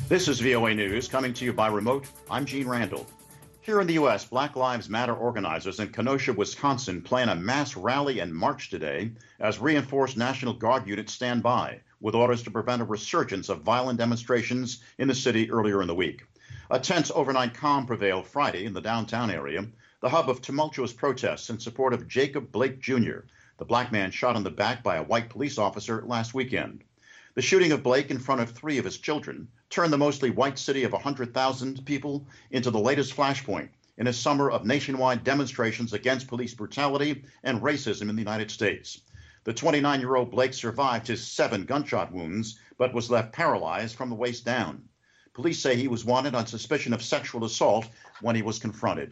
This is VOA News coming to you by remote. I'm Gene Randall. Here in the U.S., Black Lives Matter organizers in Kenosha, Wisconsin plan a mass rally and march today as reinforced National Guard units stand by with orders to prevent a resurgence of violent demonstrations in the city earlier in the week. A tense overnight calm prevailed Friday in the downtown area, the hub of tumultuous protests in support of Jacob Blake Jr., the black man shot in the back by a white police officer last weekend. The shooting of Blake in front of 3 of his children turned the mostly white city of 100,000 people into the latest flashpoint in a summer of nationwide demonstrations against police brutality and racism in the United States. The 29-year-old Blake survived his 7 gunshot wounds, but was left paralyzed from the waist down. Police say he was wanted on suspicion of sexual assault when he was confronted.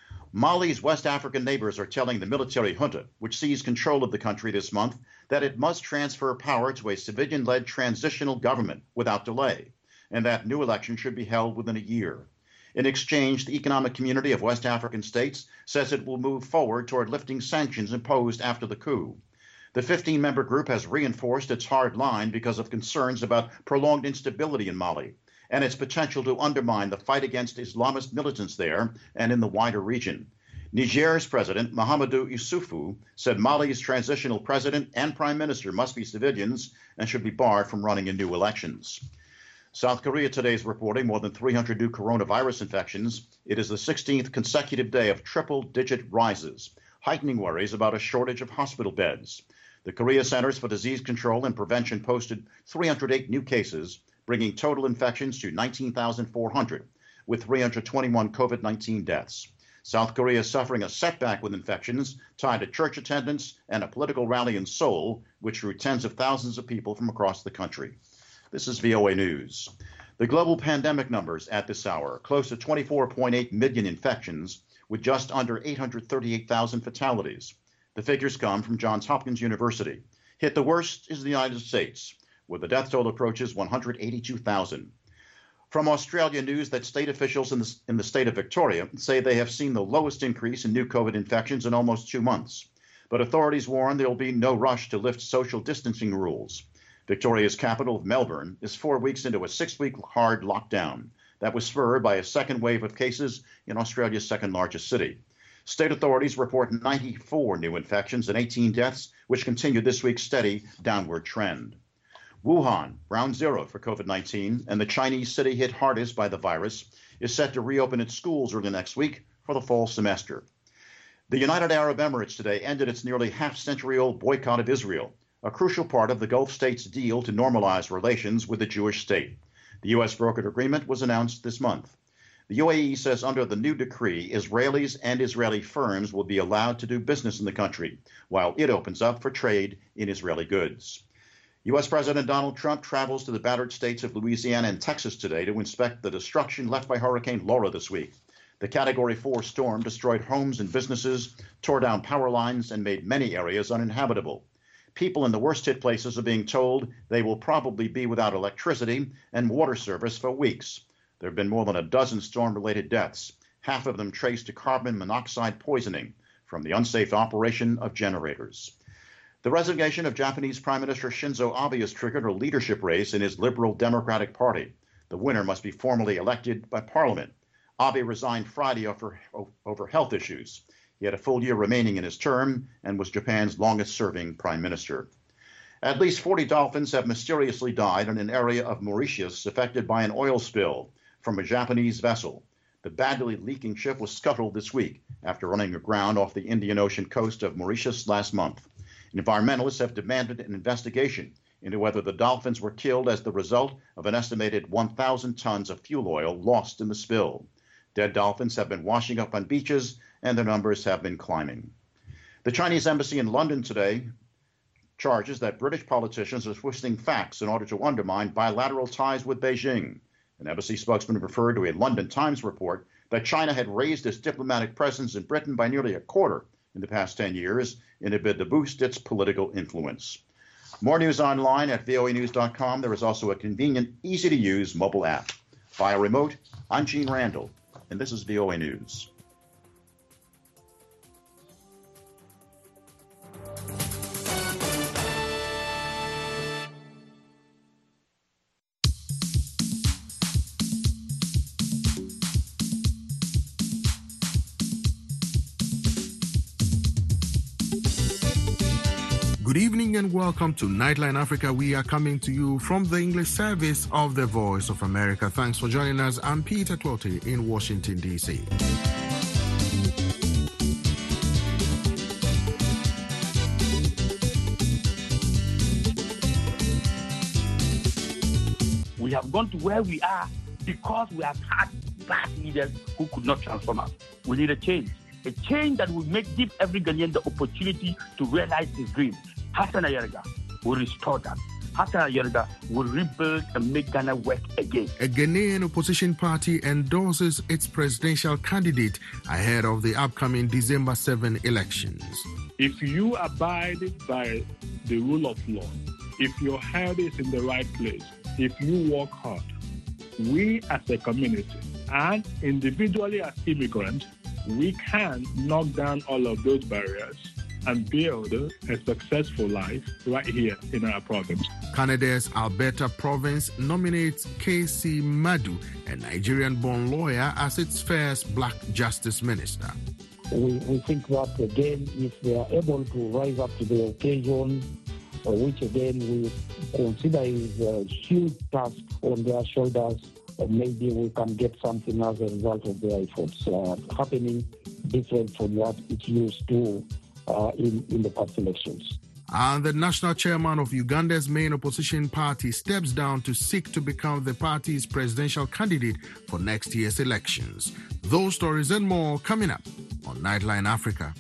Mali's West African neighbors are telling the military junta, which seized control of the country this month, that it must transfer power to a civilian-led transitional government without delay, and that new elections should be held within a year. In exchange, the Economic Community of West African States says it will move forward toward lifting sanctions imposed after the coup. The 15-member group has reinforced its hard line because of concerns about prolonged instability in Mali and its potential to undermine the fight against Islamist militants there and in the wider region. Niger's President Mahamadou Issoufou said Mali's transitional president and prime minister must be civilians and should be barred from running in new elections. South Korea today is reporting more than 300 new coronavirus infections. It is the 16th consecutive day of triple-digit rises, heightening worries about a shortage of hospital beds. The Korea Centers for Disease Control and Prevention posted 308 new cases, bringing total infections to 19,400, with 321 COVID-19 deaths. South Korea is suffering a setback with infections tied to church attendance and a political rally in Seoul, which drew tens of thousands of people from across the country. This is VOA News. The global pandemic numbers at this hour, close to 24.8 million infections, with just under 838,000 fatalities. The figures come from Johns Hopkins University. Hit the worst is the United States, where the death toll approaches 182,000. From Australia, news that state officials in the state of Victoria say they have seen the lowest increase in new COVID infections in almost 2 months. But authorities warn there will be no rush to lift social distancing rules. Victoria's capital of Melbourne is 4 weeks into a 6-week hard lockdown that was spurred by a second wave of cases in Australia's second largest city. State authorities report 94 new infections and 18 deaths, which continue this week's steady downward trend. Wuhan, ground zero for COVID-19, and the Chinese city hit hardest by the virus, is set to reopen its schools early next week for the fall semester. The United Arab Emirates today ended its nearly half-century-old boycott of Israel, a crucial part of the Gulf states' deal to normalize relations with the Jewish state. The U.S. brokered agreement was announced this month. The UAE says under the new decree, Israelis and Israeli firms will be allowed to do business in the country, while it opens up for trade in Israeli goods. U.S. President Donald Trump travels to the battered states of Louisiana and Texas today to inspect the destruction left by Hurricane Laura this week. The Category 4 storm destroyed homes and businesses, tore down power lines, and made many areas uninhabitable. People in the worst-hit places are being told they will probably be without electricity and water service for weeks. There have been more than a dozen storm-related deaths, half of them traced to carbon monoxide poisoning from the unsafe operation of generators. The resignation of Japanese Prime Minister Shinzo Abe has triggered a leadership race in his Liberal Democratic Party. The winner must be formally elected by Parliament. Abe resigned Friday over health issues. He had a full year remaining in his term and was Japan's longest-serving prime minister. At least 40 dolphins have mysteriously died in an area of Mauritius affected by an oil spill from a Japanese vessel. The badly leaking ship was scuttled this week after running aground off the Indian Ocean coast of Mauritius last month. Environmentalists have demanded an investigation into whether the dolphins were killed as the result of an estimated 1,000 tons of fuel oil lost in the spill. Dead dolphins have been washing up on beaches, and their numbers have been climbing. The Chinese embassy in London today charges that British politicians are twisting facts in order to undermine bilateral ties with Beijing. An embassy spokesman referred to a London Times report that China had raised its diplomatic presence in Britain by nearly a quarter in the past 10 years in a bid to boost its political influence. More news online at voanews.com. There is also a convenient, easy-to-use mobile app. Via remote, I'm Gene Randall, and this is VOA News. Good evening and welcome to Nightline Africa. We are coming to you from the English service of the Voice of America. Thanks for joining us. I'm Peter Clottey in Washington, D.C. We have gone to where we are because we have had bad leaders who could not transform us. We need a change that will give every Ghanaian the opportunity to realize his dream. Hassan Ayariga will restore that. Hassan Ayariga will rebuild and make Ghana work again. A Ghanaian opposition party endorses its presidential candidate ahead of the upcoming December 7 elections. If you abide by the rule of law, if your head is in the right place, if you work hard, we as a community and individually as immigrants, we can knock down all of those barriers and build a successful life right here in our province. Canada's Alberta province nominates KC Madu, a Nigerian-born lawyer, as its first black justice minister. We think that, again, if they are able to rise up to the occasion, which, again, we consider is a huge task on their shoulders, maybe we can get something as a result of their efforts happening different from what it used to in the past elections. And the national chairman of Uganda's main opposition party steps down to seek to become the party's presidential candidate for next year's elections. Those stories and more coming up on Nightline Africa.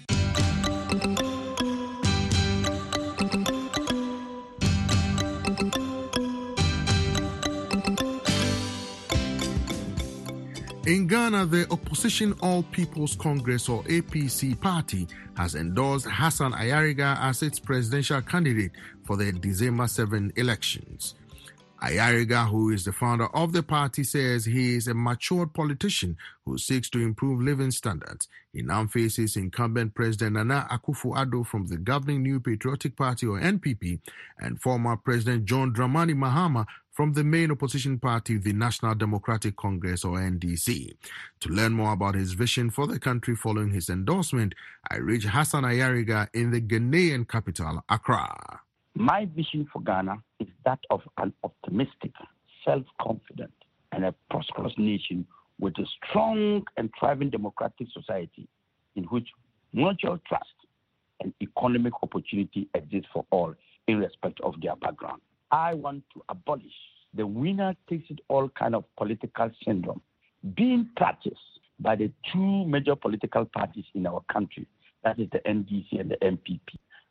In Ghana, the Opposition All People's Congress, or APC party, has endorsed Hassan Ayariga as its presidential candidate for the December 7 elections. Ayariga, who is the founder of the party, says he is a matured politician who seeks to improve living standards. He now faces incumbent President Nana Akufo-Addo from the governing New Patriotic Party, or NPP, and former President John Dramani Mahama from the main opposition party, the National Democratic Congress, or NDC. To learn more about his vision for the country following his endorsement, I reached Hassan Ayariga in the Ghanaian capital, Accra. My vision for Ghana is that of an optimistic, self-confident, and a prosperous nation with a strong and thriving democratic society in which mutual trust and economic opportunity exist for all, irrespective of their background. I want to abolish the winner takes it all kind of political syndrome being practiced by the two major political parties in our country, that is the NDC and the MPP.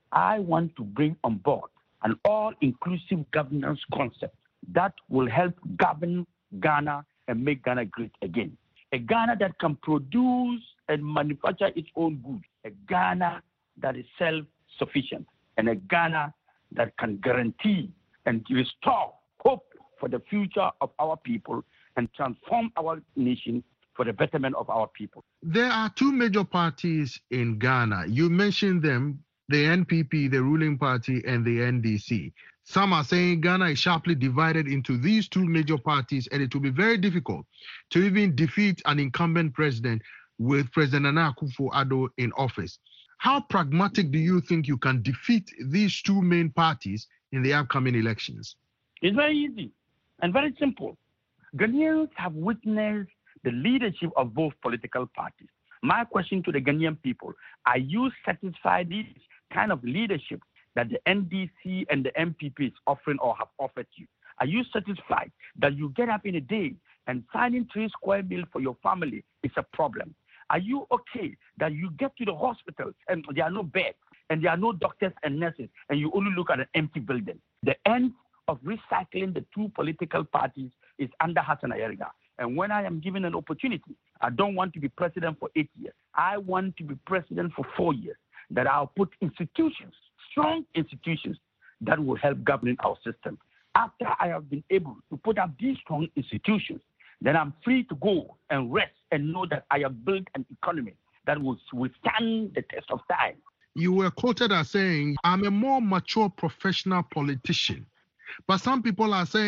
I want to bring on board an all-inclusive governance concept that will help govern Ghana and make Ghana great again. A Ghana that can produce and manufacture its own goods. A Ghana that is self-sufficient. And a Ghana that can guarantee and restore hope for the future of our people and transform our nation for the betterment of our people. There are two major parties in Ghana. You mentioned them, the NPP, the ruling party, and the NDC. Some are saying Ghana is sharply divided into these two major parties, and it will be very difficult to even defeat an incumbent president with President Nana Akufo-Addo in office. How pragmatic do you think you can defeat these two main parties in the upcoming elections? It's very easy and very simple. Ghanaians have witnessed the leadership of both political parties. My question to the Ghanaian people, are you satisfied with this kind of leadership that the NDC and the MPP is offering or have offered you? Are you satisfied that you get up in a day and finding 3 square meals for your family is a problem? Are you okay that you get to the hospitals and there are no beds and there are no doctors and nurses and you only look at an empty building? The end of recycling the two political parties is under Hassan Ayariga. And when I am given an opportunity, I don't want to be president for 8 years. I want to be president for 4 years, that I'll put institutions, strong institutions, that will help govern our system. After I have been able to put up these strong institutions, then I'm free to go and rest and know that I have built an economy that will withstand the test of time. You were quoted as saying, I'm a more mature professional politician. But some people are saying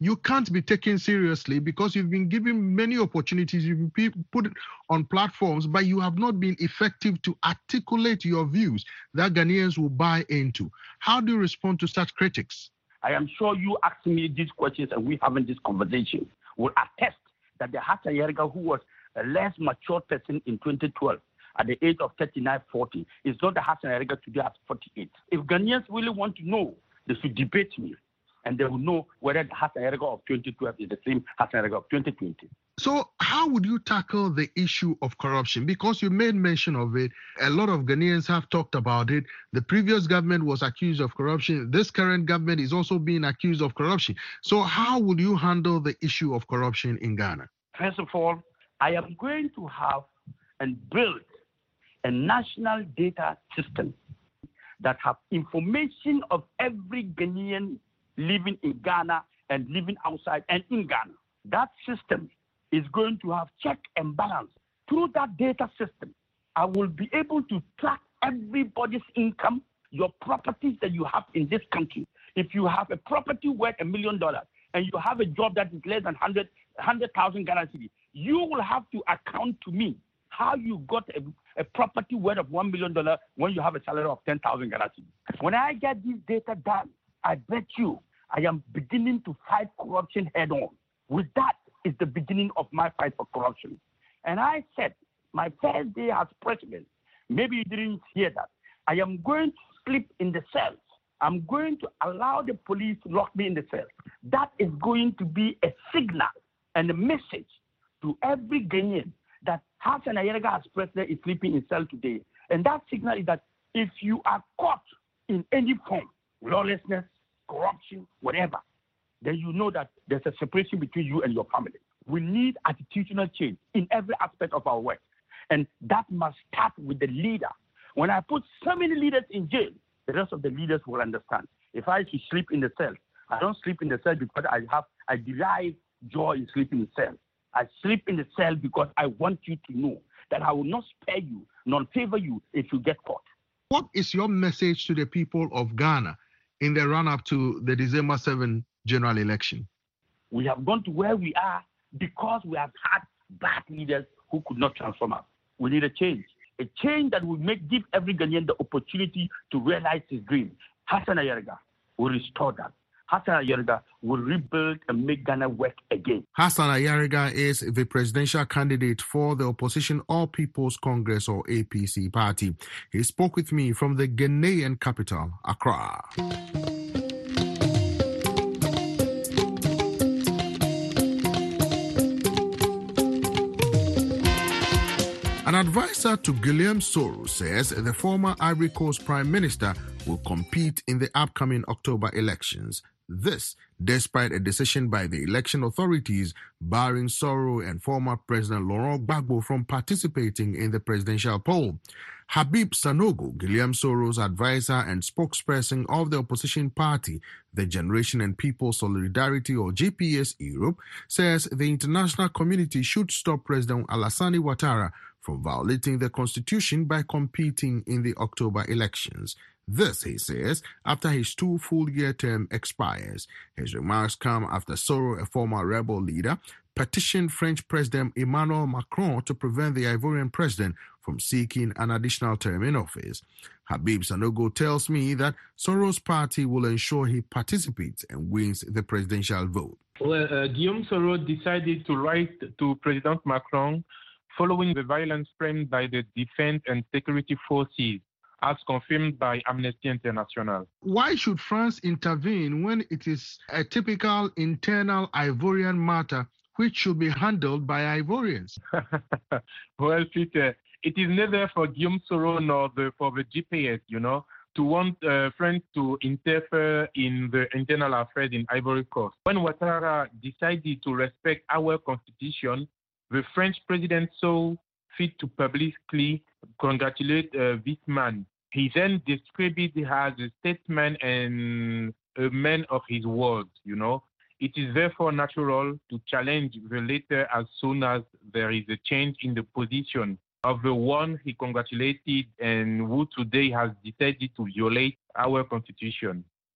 you can't be taken seriously because you've been given many opportunities, you've been put on platforms, but you have not been effective to articulate your views that Ghanaians will buy into. How do you respond to such critics? I am sure you asking me these questions and we having this conversation will attest that the Hassan Yerga, who was a less mature person in 2012, at the age of 39, 40, is not the Hassan Yerga today at 48. If Ghanaians really want to know, they should debate me, and they will know whether the Hassan Yerga of 2012 is the same Hassan Yerga of 2020. So how would you tackle the issue of corruption? Because you made mention of it. A lot of Ghanaians have talked about it. The previous government was accused of corruption. This current government is also being accused of corruption. So how would you handle the issue of corruption in Ghana? First of all, I am going to have and build a national data system that have information of every Ghanaian living in Ghana and living outside and in Ghana. That system is going to have check and balance. Through that data system, I will be able to track everybody's income, your properties that you have in this country. If you have a property worth $1 million and you have a job that is less than 100,000 Ghana cedis, you will have to account to me how you got a property worth of $1 million when you have a salary of 10,000 Ghana cedis. When I get this data done, I bet you I am beginning to fight corruption head on. With that is the beginning of my fight for corruption. And I said, my first day as president, maybe you didn't hear that, I am going to sleep in the cells. I'm going to allow the police to lock me in the cells. That is going to be a signal and a message to every Ghanaian that Hassan Yerga as president is sleeping in cell today. And that signal is that if you are caught in any form, lawlessness, corruption, whatever, then you know that there's a separation between you and your family. We need attitudinal change in every aspect of our work. And that must start with the leader. When I put so many leaders in jail, the rest of the leaders will understand. If I should sleep in the cell, I don't sleep in the cell because I derive joy in sleeping in the cell. I sleep in the cell because I want you to know that I will not spare you, nor favor you if you get caught. What is your message to the people of Ghana in the run-up to the December 7 general election? We have gone to where we are because we have had bad leaders who could not transform us. We need a change that will give every Ghanaian the opportunity to realize his dream. Hassan Yerga will restore that. Hassan Yerga will rebuild and make Ghana work again. Hassan Yerga is the presidential candidate for the opposition All People's Congress or APC party. He spoke with me from the Ghanaian capital, Accra. An advisor to Guillaume Soro says the former Ivory Coast Prime Minister will compete in the upcoming October elections. This, despite a decision by the election authorities barring Soro and former President Laurent Gbagbo from participating in the presidential poll. Habib Sanogo, Guillaume Soro's advisor and spokesperson of the opposition party, the Generation and People Solidarity or GPS Europe, says the international community should stop President Alassane Ouattara from violating the constitution by competing in the October elections. This, he says, after his 2 full-year term expires. His remarks come after Soro, a former rebel leader, petitioned French President Emmanuel Macron to prevent the Ivorian president from seeking an additional term in office. Habib Sanogo tells me that Soro's party will ensure he participates and wins the presidential vote. Well, Guillaume Soro decided to write to President Macron following the violence framed by the defense and security forces, as confirmed by Amnesty International. Why should France intervene when it is a typical internal Ivorian matter which should be handled by Ivorians? Well, Peter, it is neither for Guillaume Soro nor for the GPS, to want France to interfere in the internal affairs in Ivory Coast. When Ouattara decided to respect our constitution, the French president saw fit to publicly congratulate this man. He then described it as a statesman and a man of his word, It is therefore natural to challenge the latter as soon as there is a change in the position of the one he congratulated and who today has decided to violate our constitution.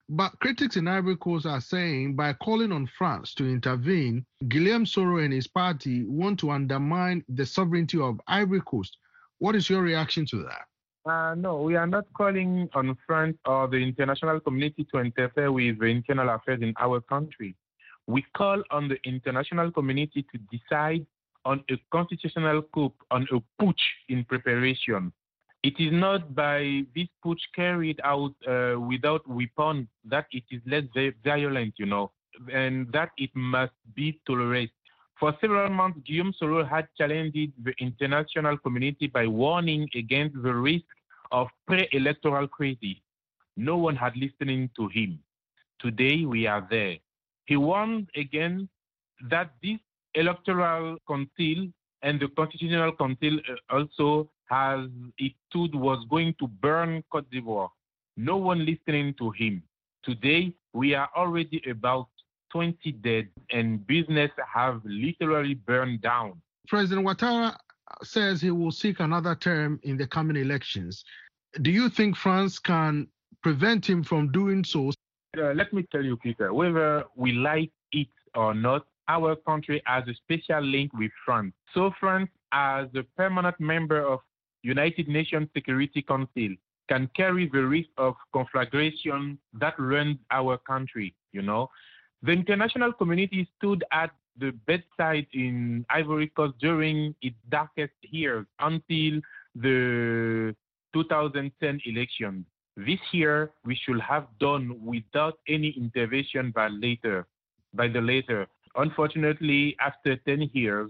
But critics in Ivory Coast are saying by calling on France to intervene, Guillaume Soro and his party want to undermine the sovereignty of Ivory Coast. What is your reaction to that? No, we are not calling on France or the international community to interfere with the internal affairs in our country. We call on the international community to decide on a constitutional coup, on a putsch in preparation. It is not by this putsch carried out without weapons that it is less violent, and that it must be tolerated. For several months, Guillaume Soro had challenged the international community by warning against the risk of pre-electoral crisis. No one had listened to him. Today, we are there. He warned again that this electoral council and the constitutional council also as it stood was going to burn Côte d'Ivoire. No one listening to him. Today, we are already about 20 dead and business have literally burned down. President Ouattara says he will seek another term in the coming elections. Do you think France can prevent him from doing so? Let me tell you, Peter, whether we like it or not, our country has a special link with France. So France, as a permanent member of United Nations Security Council, can carry the risk of conflagration that runs our country, The international community stood at the bedside in Ivory Coast during its darkest years until the 2010 election. This year, we should have done without any intervention by the latter. Unfortunately, after 10 years,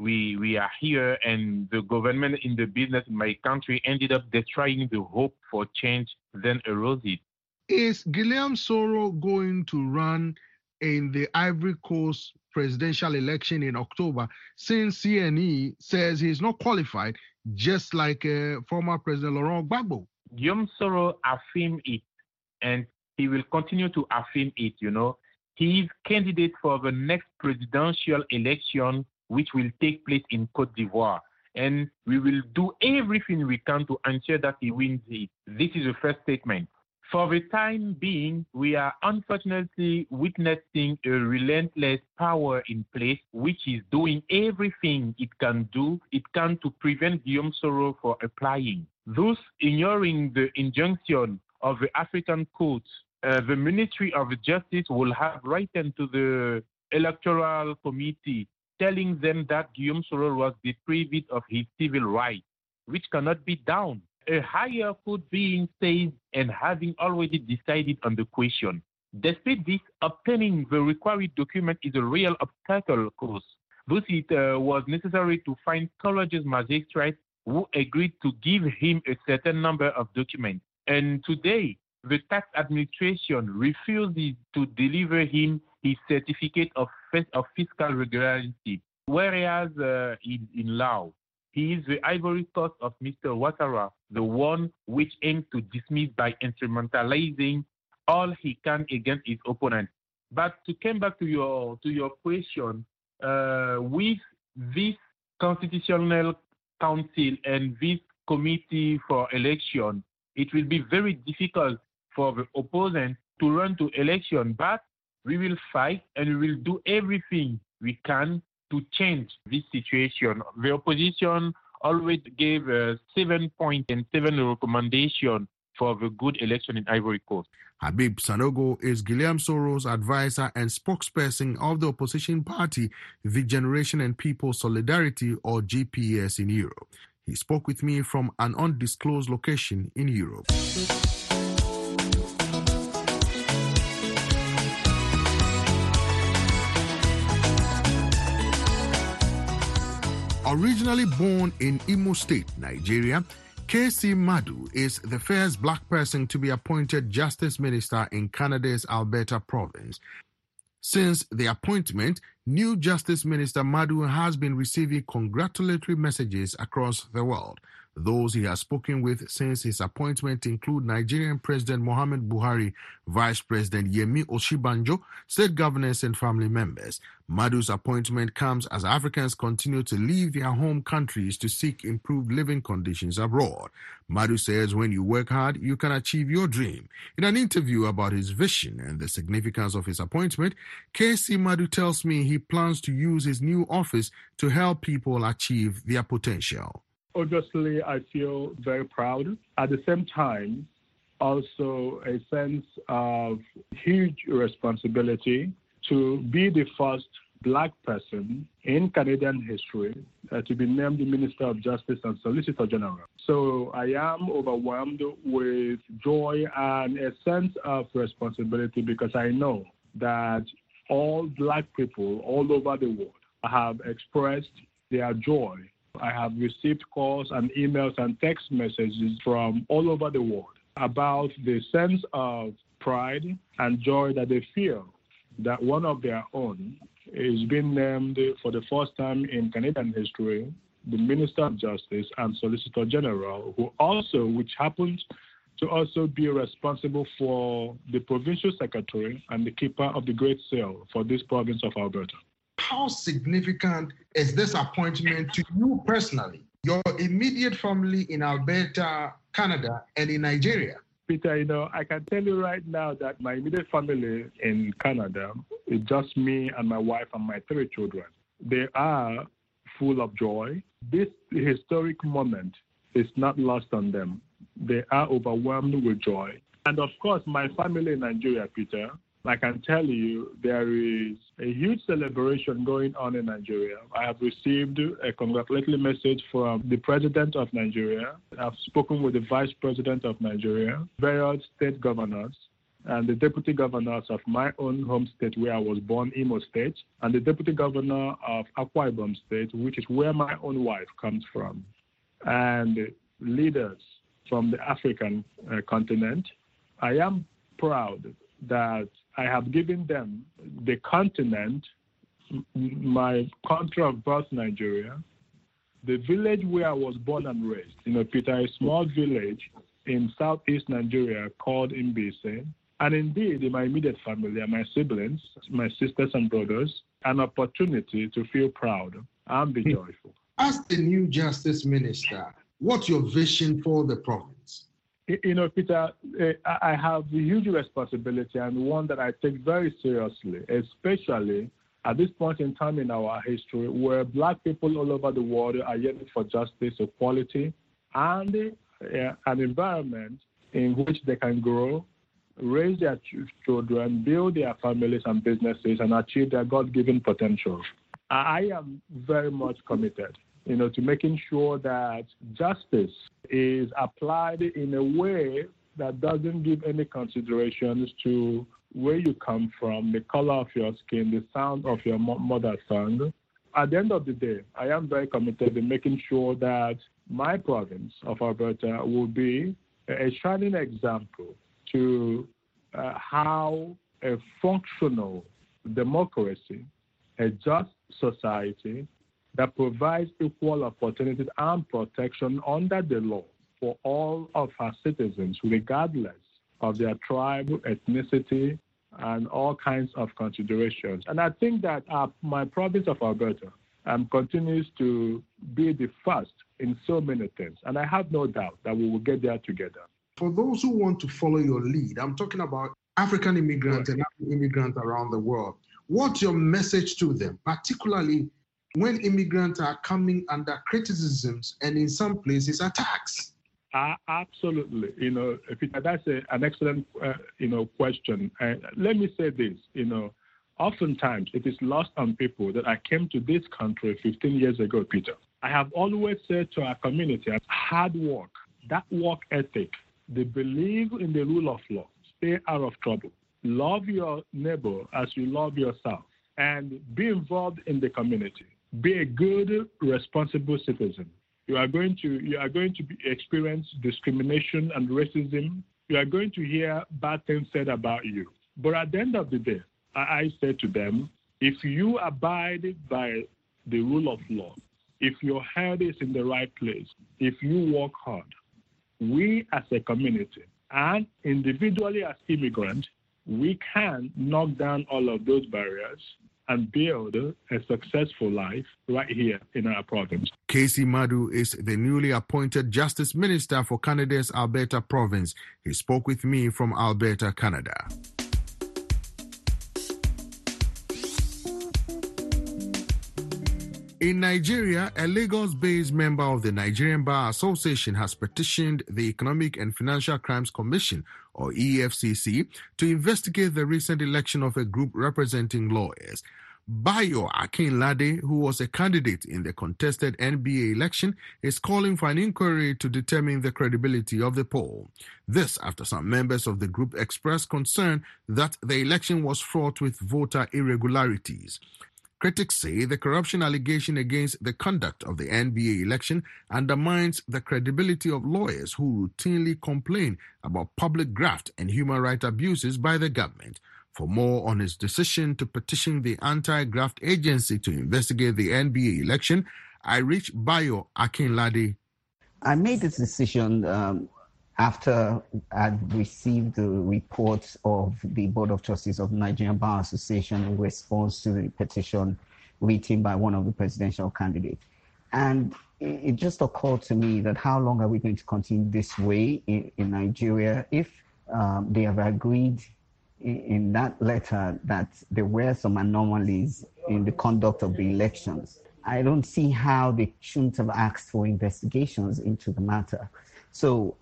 we are here, and the government in the business in my country ended up destroying the hope for change, then eroded. Is Guillaume Soro going to run in the Ivory Coast presidential election in October, since CNE says he's not qualified, just like former President Laurent Gbagbo? Guillaume Soro affirmed it, and he will continue to affirm it, He is candidate for the next presidential election, which will take place in Côte d'Ivoire. And we will do everything we can to ensure that he wins it. This is the first statement. For the time being, we are unfortunately witnessing a relentless power in place, which is doing everything it can to prevent Guillaume Soro from applying. Thus, ignoring the injunction of the African courts, the Ministry of Justice will have written to the Electoral Committee telling them that Guillaume Soro was deprived of his civil rights, which cannot be done. A higher court being said and having already decided on the question. Despite this, obtaining the required document is a real obstacle, of course. Thus, it was necessary to find courageous magistrates who agreed to give him a certain number of documents. And today, the tax administration refuses to deliver him his certificate of fiscal regularity, whereas in Laos, he is the Ivory Coast of Mr. Ouattara, the one which aims to dismiss by instrumentalizing all he can against his opponents. But to come back to your question, with this constitutional council and this committee for election, it will be very difficult for the opponents to run to election, but we will fight and we will do everything we can to change this situation. The opposition always gave 7 points and 7 recommendations for the good election in Ivory Coast. Habib Sanogo is Guillaume Soro's advisor and spokesperson of the opposition party, the Generation and People Solidarity, or GPS, in Europe. He spoke with me from an undisclosed location in Europe. Originally born in Imo State, Nigeria, KC Madu is the first black person to be appointed Justice Minister in Canada's Alberta province. Since the appointment, new Justice Minister Madu has been receiving congratulatory messages across the world. Those he has spoken with since his appointment include Nigerian President Muhammadu Buhari, Vice President Yemi Osinbajo, state governors and family members. Madu's appointment comes as Africans continue to leave their home countries to seek improved living conditions abroad. Madu says when you work hard, you can achieve your dream. In an interview about his vision and the significance of his appointment, KC Madu tells me he plans to use his new office to help people achieve their potential. Obviously, I feel very proud. At the same time, also a sense of huge responsibility to be the first Black person in Canadian history to be named the Minister of Justice and Solicitor General. So I am overwhelmed with joy and a sense of responsibility because I know that all Black people all over the world have expressed their joy. I have received calls and emails and text messages from all over the world about the sense of pride and joy that they feel that one of their own is being named for the first time in Canadian history, the Minister of Justice and Solicitor General, which happens to also be responsible for the provincial secretary and the keeper of the Great Seal for this province of Alberta. How significant is this appointment to you personally, your immediate family in Alberta, Canada, and in Nigeria? Peter, I can tell you right now that my immediate family in Canada is just me and my wife and my 3 children. They are full of joy. This historic moment is not lost on them. They are overwhelmed with joy. And of course, my family in Nigeria, Peter, I can tell you there is a huge celebration going on in Nigeria. I have received a congratulatory message from the President of Nigeria. I've spoken with the Vice President of Nigeria, various state governors, and the Deputy Governors of my own home state where I was born, Imo State, and the Deputy Governor of Akwa Ibom State, which is where my own wife comes from, and leaders from the African continent. I am proud that I have given them the continent, my country of birth, Nigeria, the village where I was born and raised, Peter, a small village in southeast Nigeria called Mbise, and indeed in my immediate family and my siblings, my sisters and brothers, an opportunity to feel proud and be joyful. As the new Justice Minister, what's your vision for the province? Peter, I have a huge responsibility and one that I take very seriously, especially at this point in time in our history where Black people all over the world are yearning for justice, equality, and an environment in which they can grow, raise their children, build their families and businesses, and achieve their God-given potential. I am very much committed to making sure that justice is applied in a way that doesn't give any considerations to where you come from, the color of your skin, the sound of your mother tongue. At the end of the day, I am very committed in making sure that my province of Alberta will be a shining example to how a functional democracy, a just society, that provides equal opportunities and protection under the law for all of our citizens, regardless of their tribe, ethnicity, and all kinds of considerations. And I think that my province of Alberta continues to be the first in so many things. And I have no doubt that we will get there together. For those who want to follow your lead, I'm talking about African immigrants and African immigrants around the world. What's your message to them, particularly when immigrants are coming under criticisms and in some places attacks? Absolutely. Peter, that's an excellent, question. Let me say this, oftentimes it is lost on people that I came to this country 15 years ago, Peter. I have always said to our community, hard work, that work ethic, they believe in the rule of law, stay out of trouble, love your neighbor as you love yourself, and be involved in the community. Be a good, responsible citizen. You are going to experience discrimination and racism. You are going to hear bad things said about you. But at the end of the day, I say to them, if you abide by the rule of law, if your head is in the right place, if you work hard, we as a community and individually as immigrants, we can knock down all of those barriers and build a successful life right here in our province. Casey Madu is the newly appointed Justice Minister for Canada's Alberta province. He spoke with me from Alberta, Canada. In Nigeria, a Lagos-based member of the Nigerian Bar Association has petitioned the Economic and Financial Crimes Commission, or EFCC, to investigate the recent election of a group representing lawyers. Bayo Akinlade, who was a candidate in the contested NBA election, is calling for an inquiry to determine the credibility of the poll. This after some members of the group expressed concern that the election was fraught with voter irregularities. Critics say the corruption allegation against the conduct of the NBA election undermines the credibility of lawyers who routinely complain about public graft and human rights abuses by the government. For more on his decision to petition the anti-graft agency to investigate the NBA election, I reached Bayo Akinlade. I made this decision after I'd received the report of the Board of Trustees of the Nigerian Bar Association in response to the petition written by one of the presidential candidates. And it just occurred to me that how long are we going to continue this way in Nigeria if they have agreed in that letter that there were some anomalies in the conduct of the elections. I don't see how they shouldn't have asked for investigations into the matter. So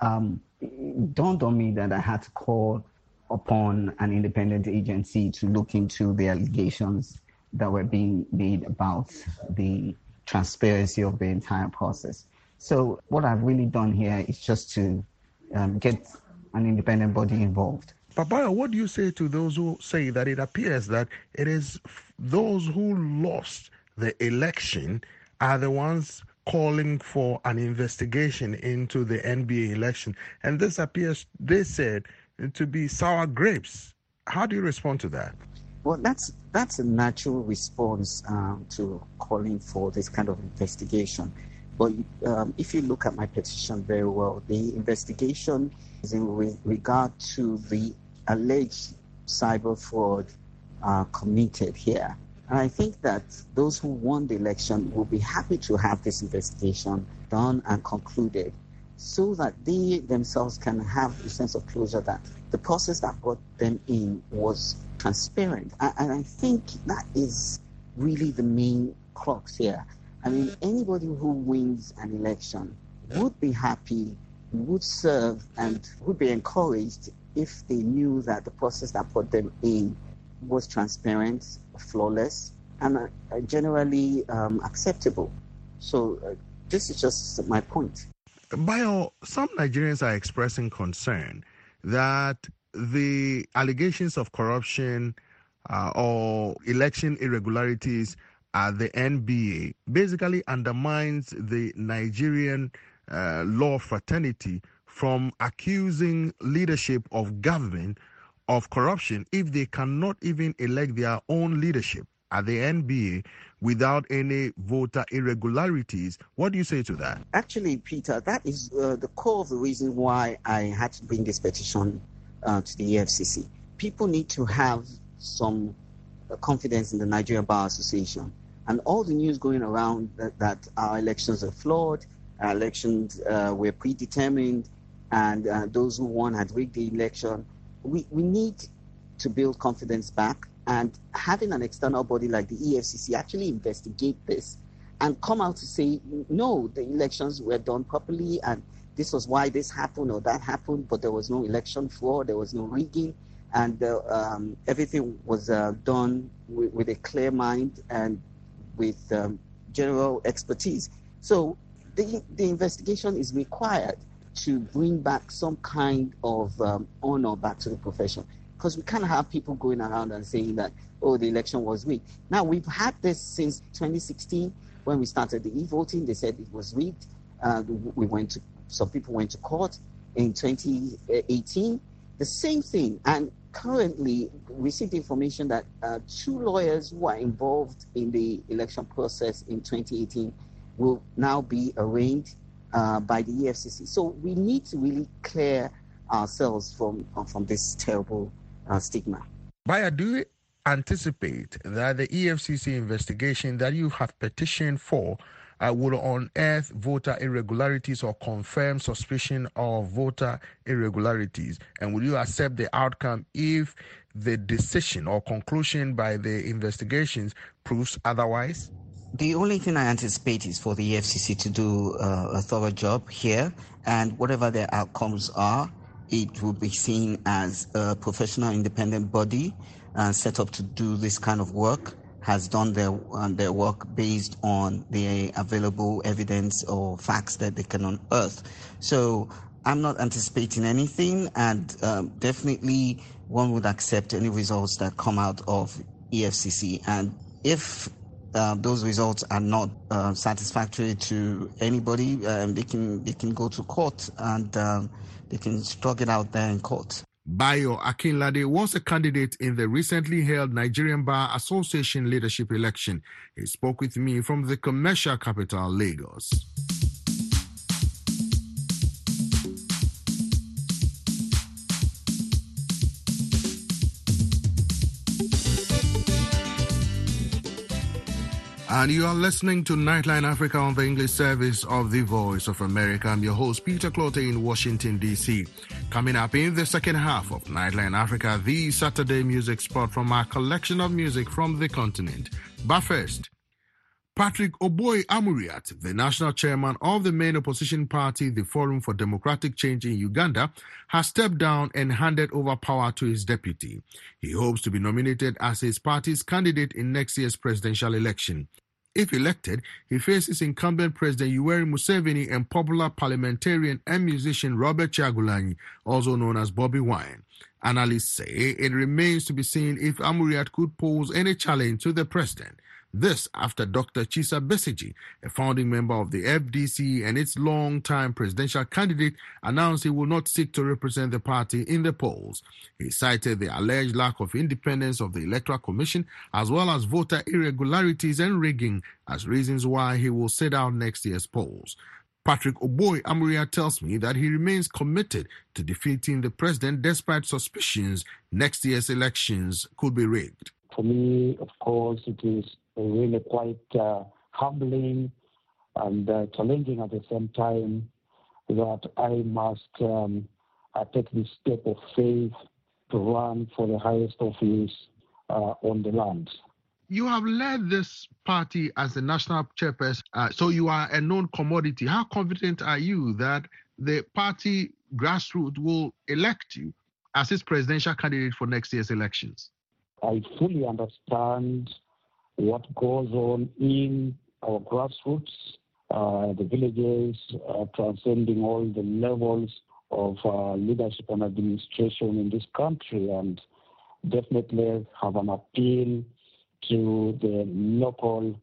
it dawned on me that I had to call upon an independent agency to look into the allegations that were being made about the transparency of the entire process. So what I've really done here is just to get an independent body involved. Babayo, what do you say to those who say that it appears that it is those who lost the election are the ones calling for an investigation into the NBA election? And this appears, they said, to be sour grapes. How do you respond to that? Well, that's a natural response to calling for this kind of investigation. But if you look at my petition very well, the investigation is in regard to the alleged cyber fraud committed here. And I think that those who won the election will be happy to have this investigation done and concluded so that they themselves can have a sense of closure that the process that brought them in was transparent. And I think that is really the main crux here. I mean, anybody who wins an election would be happy, would serve, and would be encouraged if they knew that the process that brought them in was transparent, flawless, and generally acceptable. So this is just my point. Bayo, some Nigerians are expressing concern that the allegations of corruption or election irregularities at the NBA basically undermines the Nigerian law fraternity from accusing leadership of government of corruption if they cannot even elect their own leadership at the NBA without any voter irregularities. What do you say to that? Actually, Peter, that is the core of the reason why I had to bring this petition to the EFCC. People need to have some confidence in the Nigerian Bar Association. And all the news going around that our elections are flawed, our elections were predetermined, and those who won had rigged the election. We need to build confidence back, and having an external body like the EFCC actually investigate this and come out to say, no, the elections were done properly and this was why this happened or that happened, but there was no election fraud, there was no rigging, and everything was done with a clear mind and with general expertise. So the investigation is required to bring back some kind of honor back to the profession, because we can't have people going around and saying that, oh, the election was rigged. Now, we've had this since 2016 when we started the e-voting. They said it was rigged. Some people went to court. In 2018, the same thing. And currently, we received information that 2 lawyers who are involved in the election process in 2018 will now be arraigned by the EFCC. So we need to really clear ourselves from this terrible stigma. Baya, do you anticipate that the EFCC investigation that you have petitioned for will unearth voter irregularities or confirm suspicion of voter irregularities? And will you accept the outcome if the decision or conclusion by the investigations proves otherwise? The only thing I anticipate is for the EFCC to do a thorough job here, and whatever their outcomes are, it will be seen as a professional independent body set up to do this kind of work, has done their work based on the available evidence or facts that they can unearth. So I'm not anticipating anything, and definitely one would accept any results that come out of EFCC. And if those results are not satisfactory to anybody, they can go to court and they can struggle it out there in court. Bayo Akinlade was a candidate in the recently held Nigerian Bar Association leadership election. He spoke with me from the commercial capital, Lagos. And you are listening to Nightline Africa on the English service of the Voice of America. I'm your host, Peter Clote in Washington, D.C. Coming up in the second half of Nightline Africa, the Saturday music spot from our collection of music from the continent. But first, Patrick Oboy Amuriat, the national chairman of the main opposition party, the Forum for Democratic Change in Uganda, has stepped down and handed over power to his deputy. He hopes to be nominated as his party's candidate in next year's presidential election. If elected, he faces incumbent President Yoweri Museveni and popular parliamentarian and musician Robert Kyagulanyi, also known as Bobby Wine. Analysts say it remains to be seen if Amuriat could pose any challenge to the president. This after Dr. Chisa Besigye, a founding member of the FDC and its long-time presidential candidate, announced he will not seek to represent the party in the polls. He cited the alleged lack of independence of the Electoral Commission as well as voter irregularities and rigging as reasons why he will sit out next year's polls. Patrick Oboy Amuriat tells me that he remains committed to defeating the president despite suspicions next year's elections could be rigged. For me, of course, it is really quite humbling and challenging at the same time that I must take this step of faith to run for the highest office on the land. You have led this party as the national chairperson, so you are a known commodity. How confident are you that the party grassroots will elect you as its presidential candidate for next year's elections? I fully understand what goes on in our grassroots, the villages, transcending all the levels of leadership and administration in this country, and definitely have an appeal to the local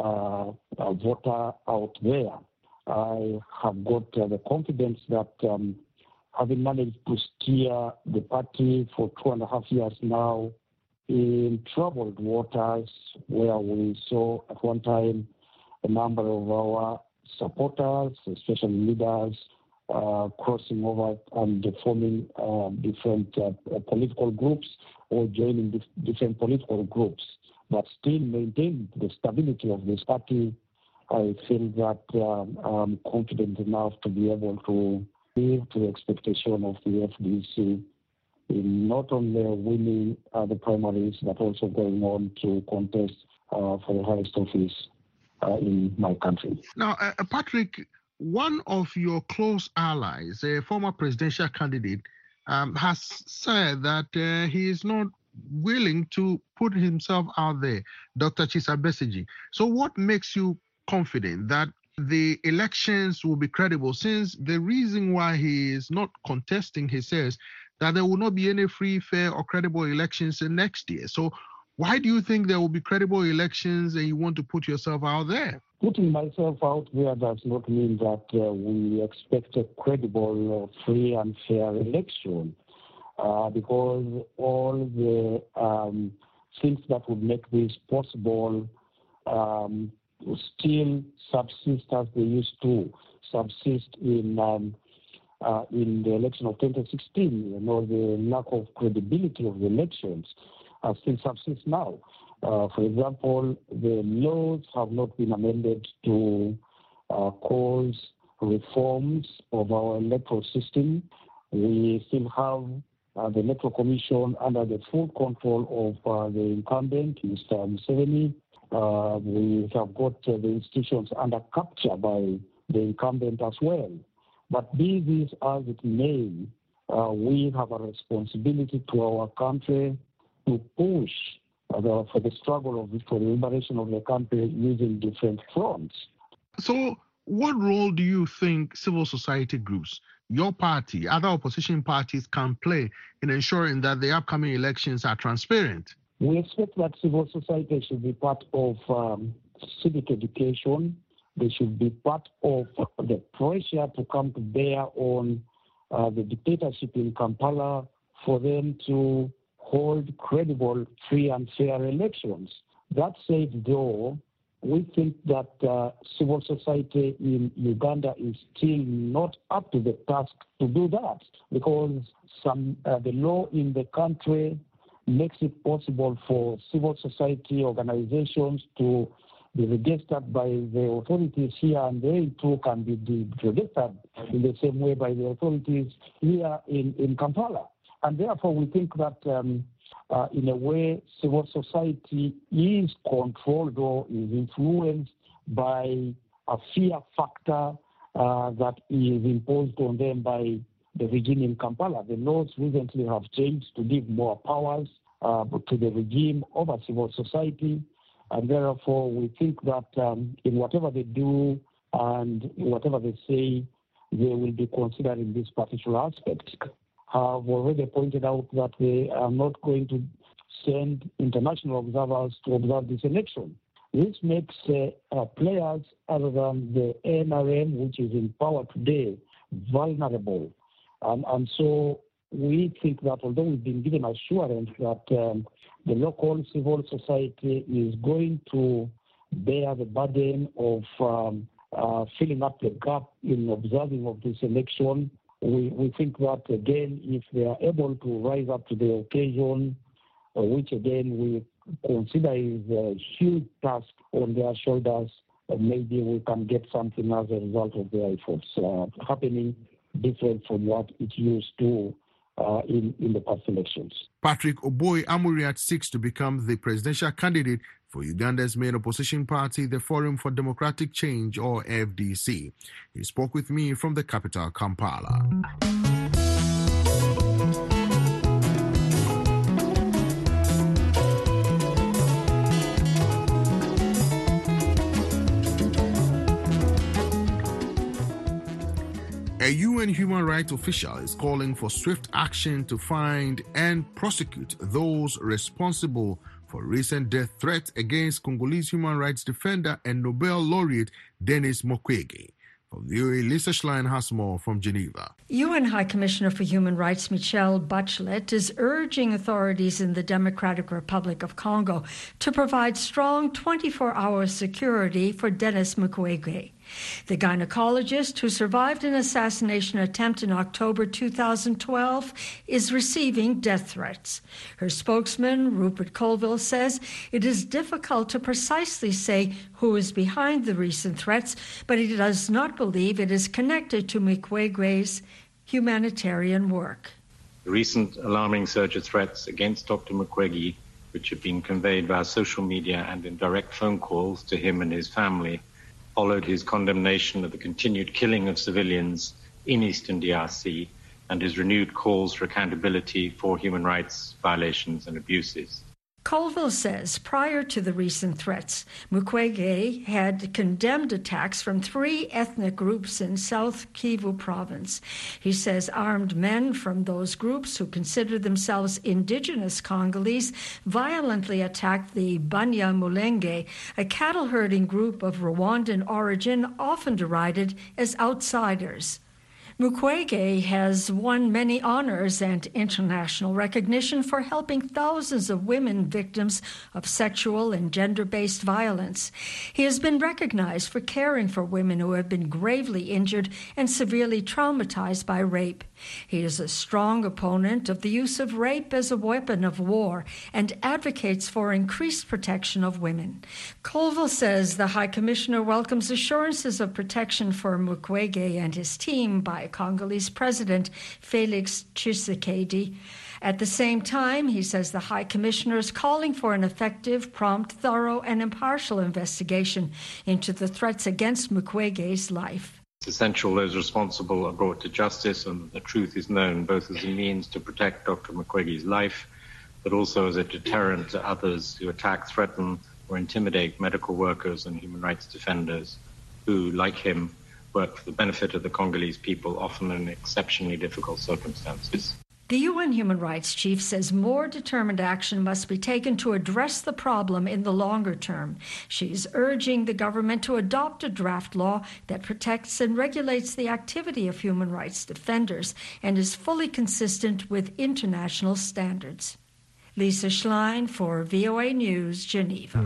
voter out there. I have got the confidence that having managed to steer the party for 2.5 years now in troubled waters, where we saw at one time a number of our supporters, especially leaders, crossing over and forming different political groups or joining different political groups, but still maintain the stability of this party. I feel that I'm confident enough to be able to live to the expectation of the FDC in not only winning the primaries, but also going on to contest for the highest office in my country. Now, Patrick, one of your close allies, a former presidential candidate, has said that he is not willing to put himself out there, Dr. Chisa Besigye. So what makes you confident that the elections will be credible, since the reason why he is not contesting, he says, that there will not be any free, fair, or credible elections next year? So why do you think there will be credible elections and you want to put yourself out there? Putting myself out there does not mean that we expect a credible, free, and fair election, because all the things that would make this possible still subsist as they used to subsist in the election of 2016. The lack of credibility of the elections still subsists now. For example, the laws have not been amended to cause reforms of our electoral system. We still have the Electoral Commission under the full control of the incumbent, Mr. Museveni. We have got the institutions under capture by the incumbent as well. But be this as it may, we have a responsibility to our country to push for the struggle for the liberation of the country using different fronts. So what role do you think civil society groups, your party, other opposition parties can play in ensuring that the upcoming elections are transparent? We expect that civil society should be part of civic education. They should be part of the pressure to come to bear on the dictatorship in Kampala for them to hold credible, free and fair elections. That said, though, we think that civil society in Uganda is still not up to the task to do that, because the law in the country makes it possible for civil society organizations to be registered by the authorities here, and they too can be registered in the same way by the authorities here in Kampala. And therefore, we think that in a way, civil society is controlled or is influenced by a fear factor that is imposed on them by the regime in Kampala. The laws recently have changed to give more powers to the regime over civil society. And therefore, we think that in whatever they do and whatever they say, they will be considered in this particular aspect. Have already pointed out that they are not going to send international observers to observe this election. This makes players other than the NRM, which is in power today, vulnerable. And so we think that although we've been given assurance that the local civil society is going to bear the burden of filling up the gap in observing of this election, we think that, again, if they are able to rise up to the occasion, which, again, we consider is a huge task on their shoulders, maybe we can get something as a result of their efforts happening different from what it used to in the past elections. Patrick Oboy Amuriat seeks to become the presidential candidate for Uganda's main opposition party, the Forum for Democratic Change, or FDC. He spoke with me from the capital, Kampala. A UN human rights official is calling for swift action to find and prosecute those responsible for recent death threats against Congolese human rights defender and Nobel laureate Denis Mukwege. For VOA, Lisa Schlein has more from Geneva. UN High Commissioner for Human Rights Michelle Bachelet is urging authorities in the Democratic Republic of Congo to provide strong 24-hour security for Denis Mukwege. The gynecologist who survived an assassination attempt in October 2012 is receiving death threats. Her spokesman, Rupert Colville, says it is difficult to precisely say who is behind the recent threats, but he does not believe it is connected to Mukwege's humanitarian work. The recent alarming surge of threats against Dr. Mukwege, which have been conveyed via social media and in direct phone calls to him and his family, followed his condemnation of the continued killing of civilians in Eastern DRC and his renewed calls for accountability for human rights violations and abuses. Colville says prior to the recent threats, Mukwege had condemned attacks from 3 ethnic groups in South Kivu province. He says armed men from those groups who consider themselves indigenous Congolese violently attacked the Banyamulenge, a cattle-herding group of Rwandan origin often derided as outsiders. Mukwege has won many honors and international recognition for helping thousands of women victims of sexual and gender-based violence. He has been recognized for caring for women who have been gravely injured and severely traumatized by rape. He is a strong opponent of the use of rape as a weapon of war and advocates for increased protection of women. Colville says the High Commissioner welcomes assurances of protection for Mukwege and his team by Congolese President Felix Tshisekedi. At the same time, he says the High Commissioner is calling for an effective, prompt, thorough, and impartial investigation into the threats against Mukwege's life. It's essential those responsible are brought to justice and the truth is known both as a means to protect Dr. Mukwege's life, but also as a deterrent to others who attack, threaten, or intimidate medical workers and human rights defenders who, like him, work for the benefit of the Congolese people, often in exceptionally difficult circumstances. The UN Human Rights Chief says more determined action must be taken to address the problem in the longer term. She's urging the government to adopt a draft law that protects and regulates the activity of human rights defenders and is fully consistent with international standards. Lisa Schlein for VOA News, Geneva.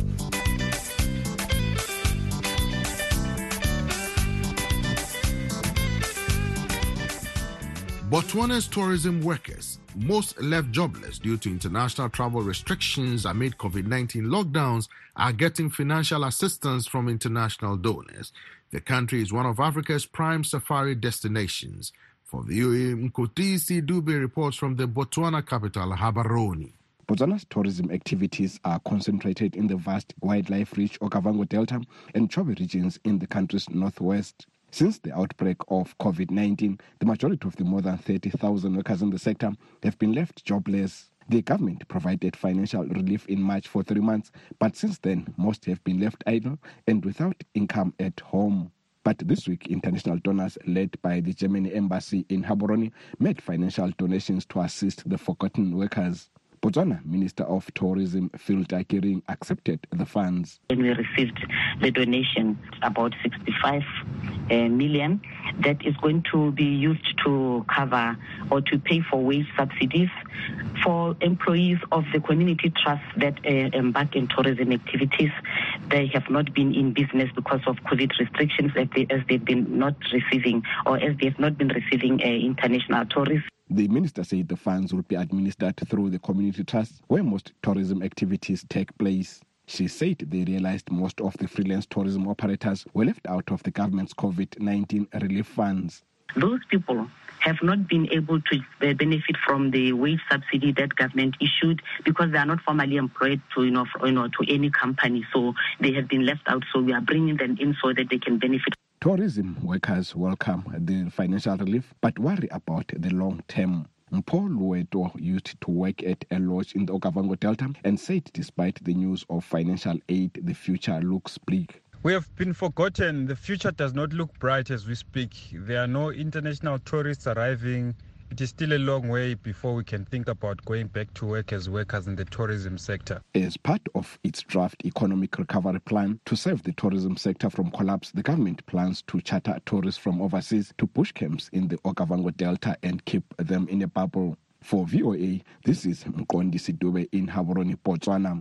Botswana's tourism workers, most left jobless due to international travel restrictions amid COVID-19 lockdowns, are getting financial assistance from international donors. The country is one of Africa's prime safari destinations. For VOA, Mkotisi Dube reports from the Botswana capital, Gaborone. Botswana's tourism activities are concentrated in the vast wildlife-rich Okavango Delta and Chobe regions in the country's northwest. Since the outbreak of COVID-19, the majority of the more than 30,000 workers in the sector have been left jobless. The government provided financial relief in March for 3 months, but since then, most have been left idle and without income at home. But this week, international donors led by the German embassy in Gaborone made financial donations to assist the forgotten workers. Botswana Minister of Tourism, Phil Takiring, accepted the funds. When we received the donation, about 65 million, that is going to be used to cover or to pay for wage subsidies for employees of the community trusts that embark in tourism activities. They have not been in business because of COVID restrictions as they've been not receiving or as they have not been receiving international tourists. The minister said the funds will be administered through the community trusts where most tourism activities take place. She said they realized most of the freelance tourism operators were left out of the government's COVID-19 relief funds. Those people have not been able to benefit from the wage subsidy that government issued because they are not formally employed to any company. So they have been left out. So we are bringing them in so that they can benefit. Tourism workers welcome the financial relief but worry about the long term. Paul Lueto used to work at a lodge in the Okavango Delta and said despite the news of financial aid, the future looks bleak. We have been forgotten. The future does not look bright as we speak. There are no international tourists arriving. It is still a long way before we can think about going back to work as workers in the tourism sector. As part of its draft economic recovery plan to save the tourism sector from collapse, the government plans to charter tourists from overseas to bush camps in the Okavango Delta and keep them in a bubble. For VOA, this is Mkondisi Dube in Gaborone, Botswana.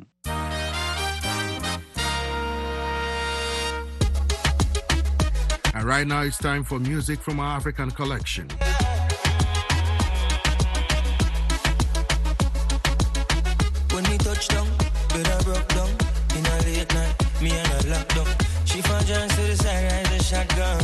And right now it's time for music from our African collection. When we touch down, better broke down. In a late night, me and her locked down. She found John to the side, rise a shotgun.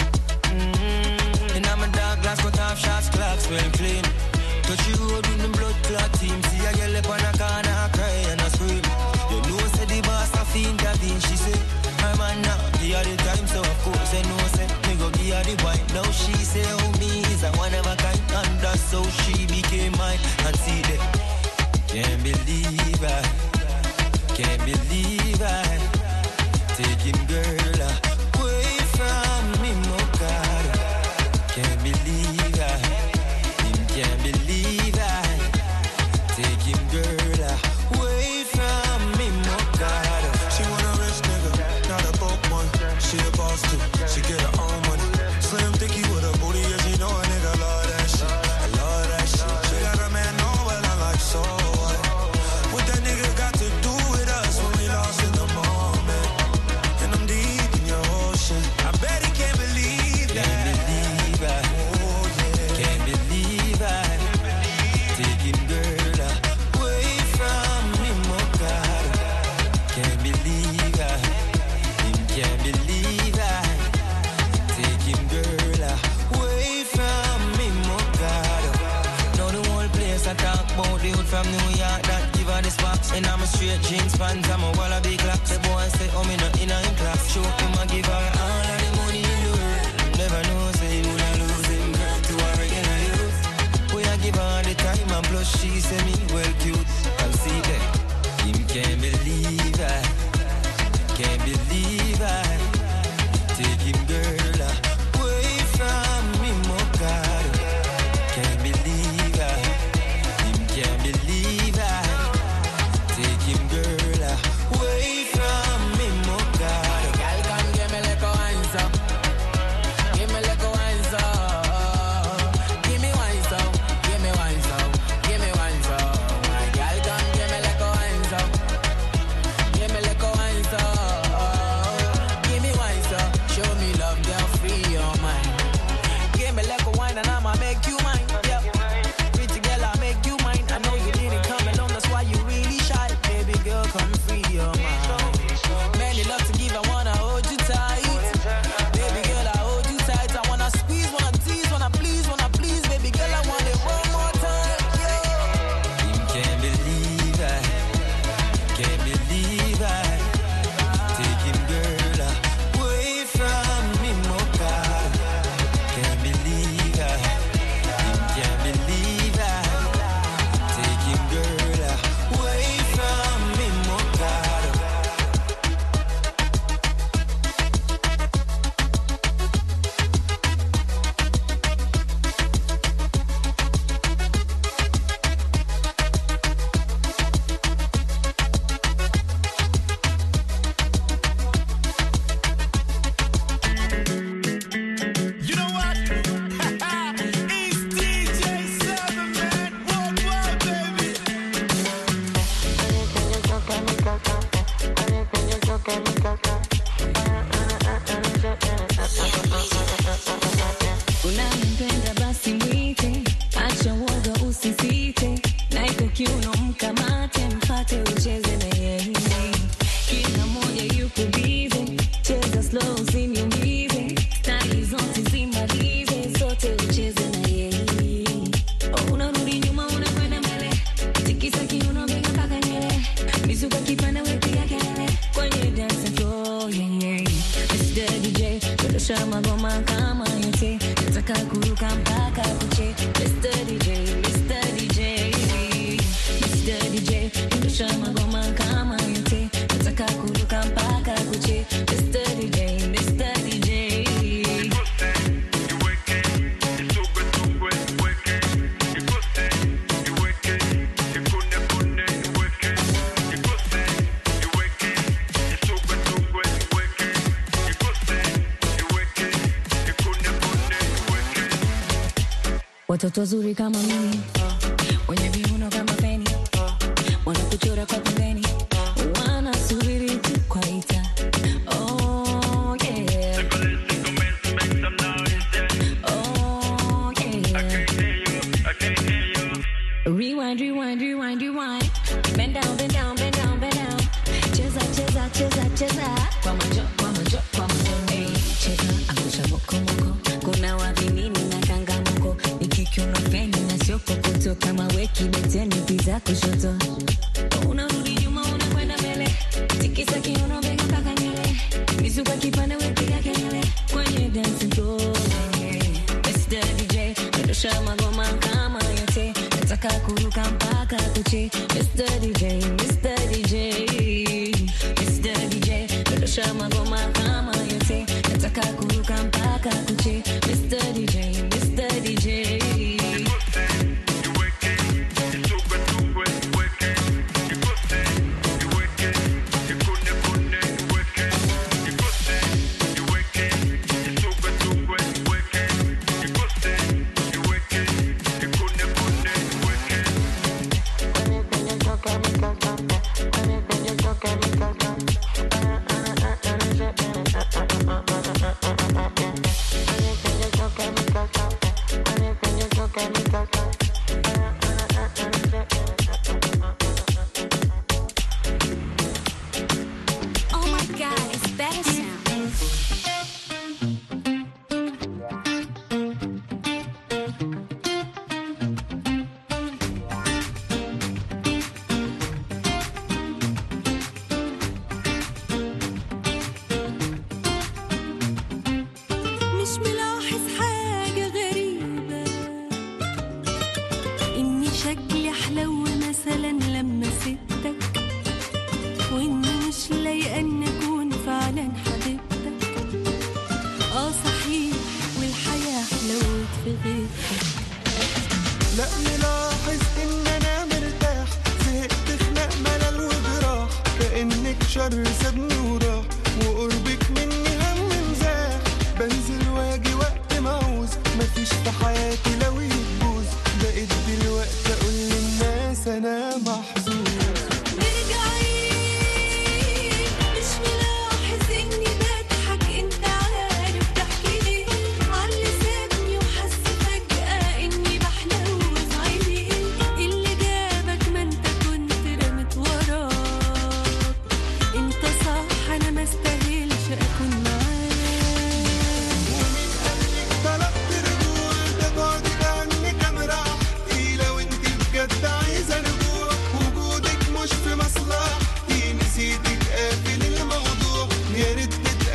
And I'm a dark glass, cut off shots, clocks well clean. Touch you road with the blood clot team. See a girl up on a corner, I cry and I scream. You know, say the boss of intervene. She say, I'm man now, give her the time, so of course I know, say, me go give her the wine. Now she say, oh, me is a one of a kind, and that's how she became mine. And see that. Can't believe I, can't believe I, taking girl away from me, no God. Can't believe I, can't believe I, taking girl away from me, no God. She want a rich nigga, not a broke one. She a boss too, she get her own money. Slim thicky with a booty. And I'm a straight jeans pants, I'm a wallaby clock. The boy say, oh, me not in a class. Show him I give her all of the money in the world. Never know, say, you will lose him, girl, to a regular youth. We I give her the time and plus she say me well cute. I'll see that. Him can't believe I. Can't believe I. Take him, girl, away from me, oh God. Can't believe I. Him can't believe I. Take him, girl, away from me, oh God. Girl, come give me like a answer. Give me like a answer. Give me one so. Give me one so. Give me one so. My girl, come give me like a answer. Give me like a answer. Give me one so. Show me love, girl, free your mind. Give me like a wine and I'ma make you mine. Yeah. Pretty girl, I'll make you mine. I know you didn't come alone, that's why you really shy. Baby girl, come free your mind. Many love to give, I wanna hold you tight. Baby girl, I hold you tight. I wanna squeeze, wanna tease, wanna please. Baby girl, I want it one more time. Yeah. You can't believe I. Can't believe I. Take him, girl, away from me, oh God. Can't believe I. You can't believe I. Take him, girl, away from me, oh God. You know what? It's DJ 7, man. Worldwide, baby. Unampenda basi mwite, acha woga usisite, na iko kiuno mkamate, mpate ucheze na yeye. Kila moja yuko bize, cheza slow usiniumize, style zote zimalize, sote ucheze na yeye. Unarudi nyuma unakwenda mbele, tikisa kiuno bega mpaka nywele, mizuka kipanda wepiga kelele, kwenye dance floor, yeah. Mr. DJ, dondosha magoma kama yote, nataka kuruka mpaka kuche. Mr. DJ, Mr. DJ, Mr. DJ, dondosha magoma kama yote, nataka kuruka mpaka kuche. Mr. DJ, Mr. DJ. Watoto wazuri kama mimi, wenye viuno kama feni, wanakuchora kwa pembeni, wanasubiri tu kwaita. Oh yeah, oh yeah. Rewind, rewind, rewind, rewind. Bend down, bend down, bend down, bend down. Cheza, cheza, cheza, cheza. Kwa majo, kwa majo, kwa majo. Hey, cheza, angusha moko moko. Kuna wavinini na kangamoko. Nikikiuno feni na soko kuto kama weki beteni pizza kushoto. Unarudi nyuma unakwenda mbele, tikisa kiuno bega mpaka nywele, mizuka kipanda wepiga kelele, kwenye dance floor. Mr. DJ, dondosha magoma kama yote, nataka kuruka mpaka kuche. Mr. DJ, Mr. DJ, Mr. DJ, dondosha magoma kama yote, nataka kuruka mpaka kuche. Mr. DJ, Mr. DJ.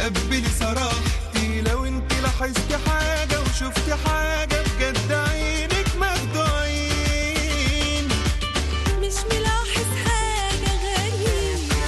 تقبلي صراحتي لو انت لاحظتي حاجة وشفتي حاجة بجد عينك مخدوعين. مش ملاحظ حاجة غريبة.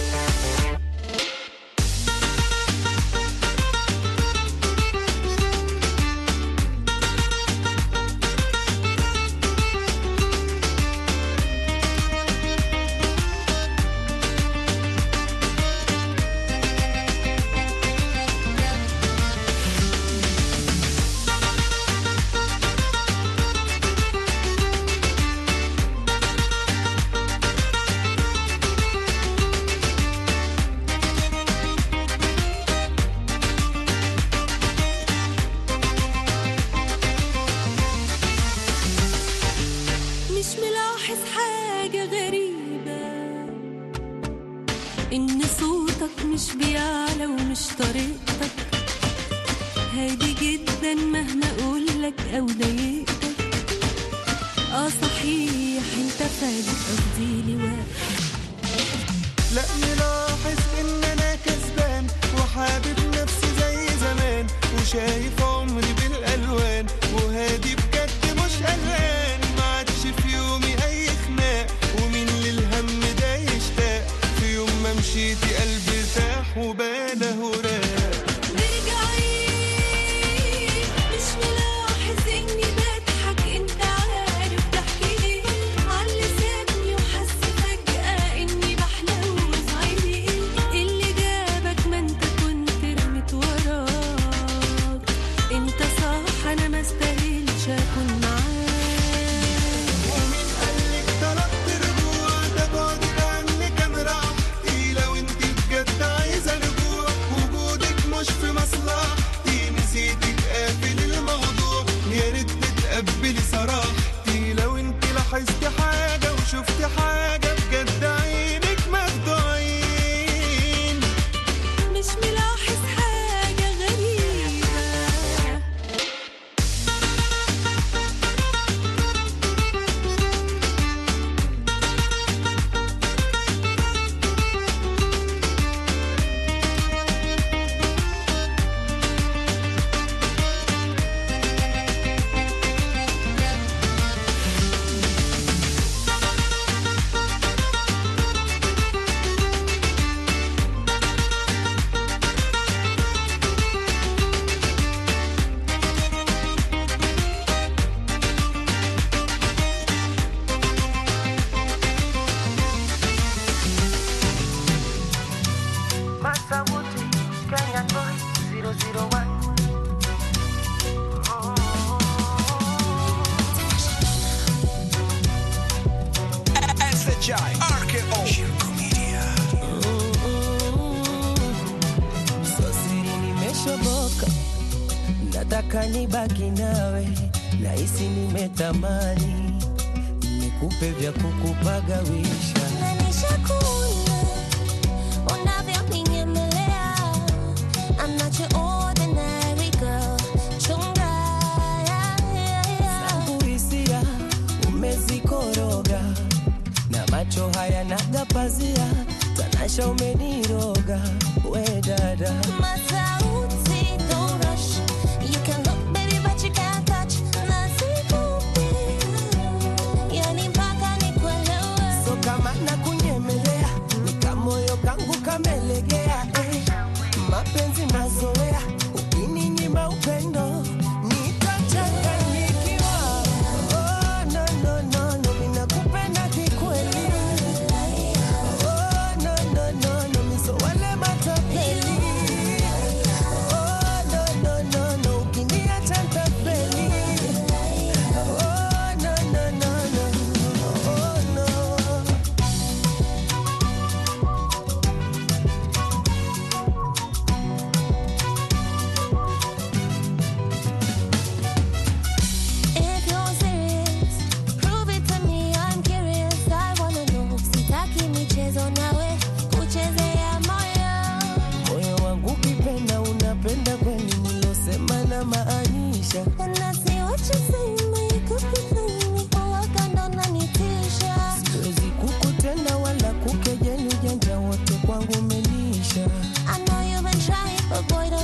مش ملاحظ حاجة غريبة، إن صوتك مش بيعلى ومش طريقتك، هادي جدا مهما أقولك أو ضايقتك. صحيح انت فادي قصدي لواء. لا ملاحظ ان انا كسبان وحابب نفسي زي زمان وشايف عمري بالالوان وهادي بجد مش قلقان. ما عادش في يومي اي خناق ومين للهم ده يشتاق. في يوم ما مشيتي قلبي ارتاح وباله راق. مش ملاحظ اني بضحك، انت عارف ضحكي ايه على لساني وحس فجأة اني بحلم في عيني. اللي جابك ما انت كنت رميت وراك، انت صح انا ما استاهلش اكون معاك. ومين قالك طلبت رجوع؟ ده بعدك عني كان راحتي. لو انت بجد عايزة رجوع وجودك مش في مصلحتي. نسيتك قافل الموضوع، يا ريت تتقبلي صراحتي لو انت لاحظتي حاجة وشفتي حاجة بجد عينك مخدوعين. مش ملاحظ حاجة غريبة. Masabuti, Kenyan boy, 001. SHI, RKO, Shirko Media. Sosiri nimeshoboka, nataka nibaki nawe, nahisi nimetamani nikupe vya kukupagawisha. I'm not your ordinary girl. Chunga, Zangu hisia umezikoroga na macho haya naga pazia, tanasha umeniroga we dada. Masauti, don't rush. You can look, baby, but you can't touch. Nasikupi, yani mpaka nikuelewe. So kama nakunyemelea, nikamoyo kangu kamelegea. Mapenzi mazoea, ukininyima upendo nitachanganyikiwa. Oh, no, no, no, no, mimi nakupenda kikweli. Oh, no, no, no, no, mimi so wale matapeli. Oh, no, no, no, no, ukiniacha nitapeli. Oh, no, no, no, no, oh, no. If you're serious, prove it to me. I'm curious. I wanna know. Sitaki michezo nawe, kuchezea moyo. Moyo wangu ukipenda unapenda kweli, nilosema na maanisha. And I see what you say, but you could be playing me. Wakanda unanitisha. Siwezi kukutenda wala kukejeli, ujanja wote kwangu umenisha. I know you've been trying, but boy,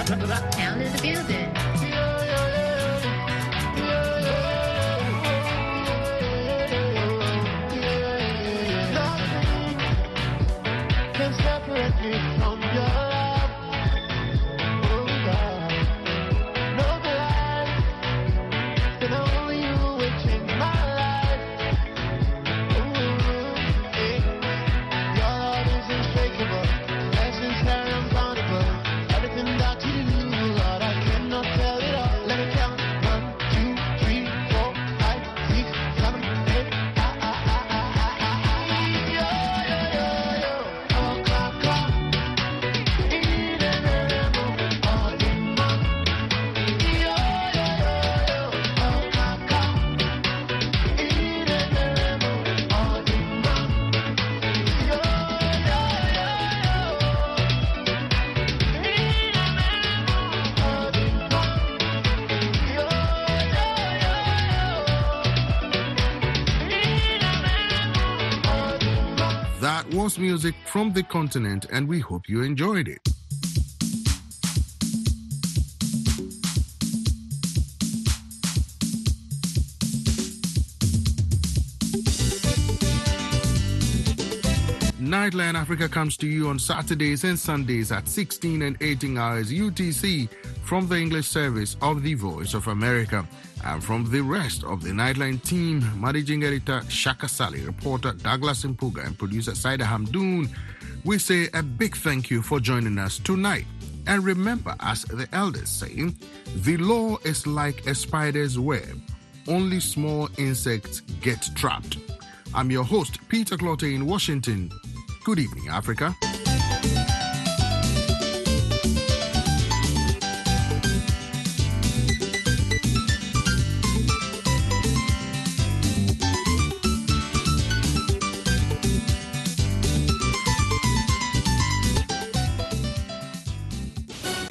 Sound is abusing. Can separate me from your love. Oh God, no life. Then only you will change my life. Ooh, your love is unshakable. Lessons that are unboundable. Everything that you do, Lord, I cannot tell it all. Let me count. 1, 2, 3, 4, 5, 6, 7, 8. That was music from the continent, and we hope you enjoyed it. Nightline Africa comes to you on Saturdays and Sundays at 16 and 18 hours UTC from the English service of the Voice of America. And from the rest of the Nightline team, managing editor Shaka Sally, reporter Douglas Mpuga, and producer Saida Hamdoon, we say a big thank you for joining us tonight. And remember, as the elders say, the law is like a spider's web. Only small insects get trapped. I'm your host, Peter Clotte in Washington. Good evening, Africa.